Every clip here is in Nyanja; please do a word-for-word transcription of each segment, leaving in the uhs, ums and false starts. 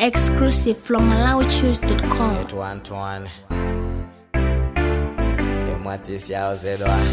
Exclusive from malawi choose dot com. It one to one. And what is your Z one?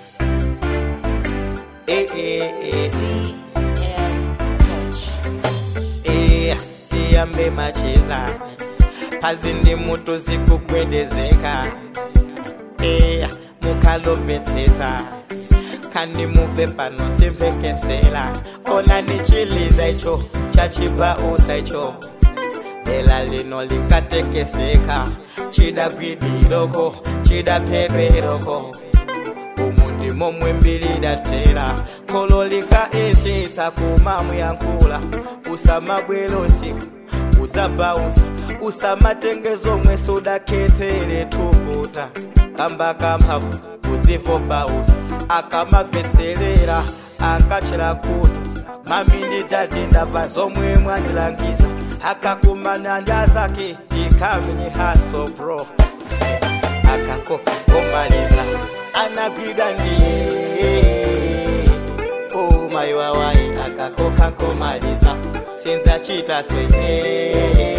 Eh eh eh. C L touch. Eh, tiyambe macheza. Pazindi mutu zikukwedezeka. Eh, mukaloveteta. Kandi muve pano simvekesela. Ona nichiliza icho, chachiba usa icho. Ela lino likatekeseka. Chida gwidiloko, chida pedweroko. Umundi momwe mbili datera. Kololika esita kumamu yankula. Usama bwelosi, udzabausa. Usama tengezo mwe soda ketere tukuta. Kamba kampavu, udzifo bausa. Akama fetselera, ankachira kutu. Mami ndidadi ndava zomwe mwandilangiza. Akakumana ndazake tikamenye haso bro. Akakoka komaliza anagwida ndiye. Oh my wawai akakoka komaliza sinza chita swene.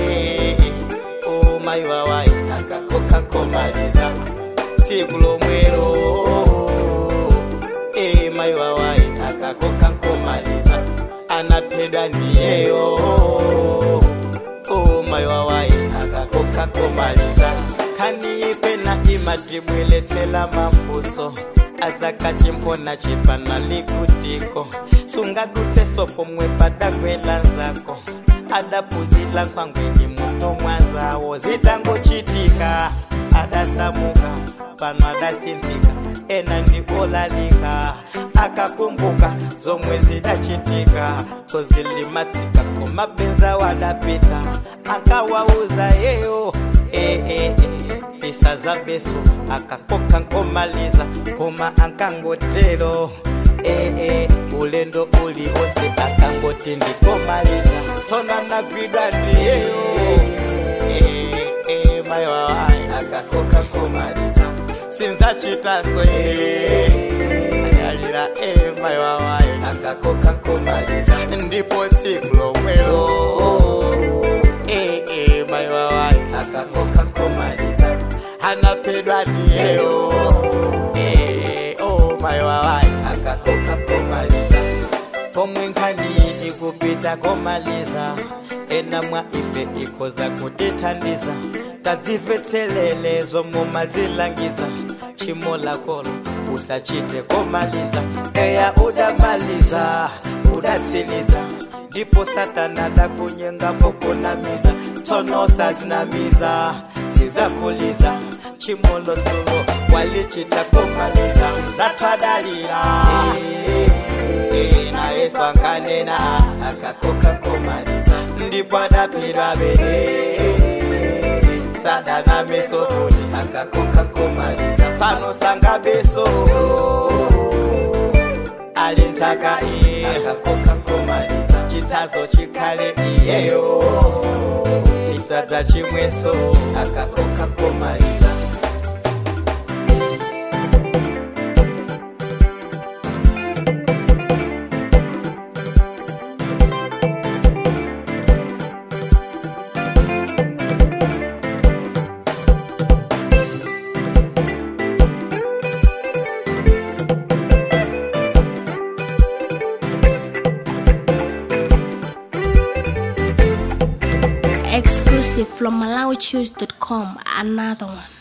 Oh my wawai akakoka komaliza sikulo mwero. Eh my wawai akakoka komaliza anapenda ndiye. Oh my wawai akakoka komaliza kani pena imatibweletela mafuso azakachimpona chipana likutiko sungadute sopo mwepada kwela nzako adapuzila kwangweni muto mwazawo zitango chitika adasamuka pano adasintika ena ndikolalika akakumbuka zomwe zidachitika tozilimatika komabenza wadapita akawauza yeyo. Eh eh eh isaza beso akakoka nkomaliza koma ankangotero. Eh eh ulendo uli onse akangoti ndikomaliza tona nagwida ndiyeyo. Eh eh mayo akakoka nkomaliza sinza chita swene. Ayalira eh mayo akakoka nkomaliza ndipo sikulo mwelo. Eh eh mayo akakoka nkomaliza anapendwa ndiyeyo. Eh oh mayo akakoka nkomaliza pomwe nkani ikupita komaliza ena mwa ife ikoza kutitandiza tadzifetselele zomwe madzilangiza chimola kolo usachite komaliza. Eya udamaliza udatsiliza ndipo satana dakunyenga pokunamiza tonosa zinamiza sizakuliza chimolo tulo walichita komaliza zatwadalira. Eh na Yesu ankanena akakoka komaliza ndipo adapirwa bene sadana meso akakoka komaliza pano sanga beso alintaka iye akakoka komaliza chitazo chikale iyeyo isaza chimweso akakoka komaliza. Exclusive from malawi choose dot com. Another one.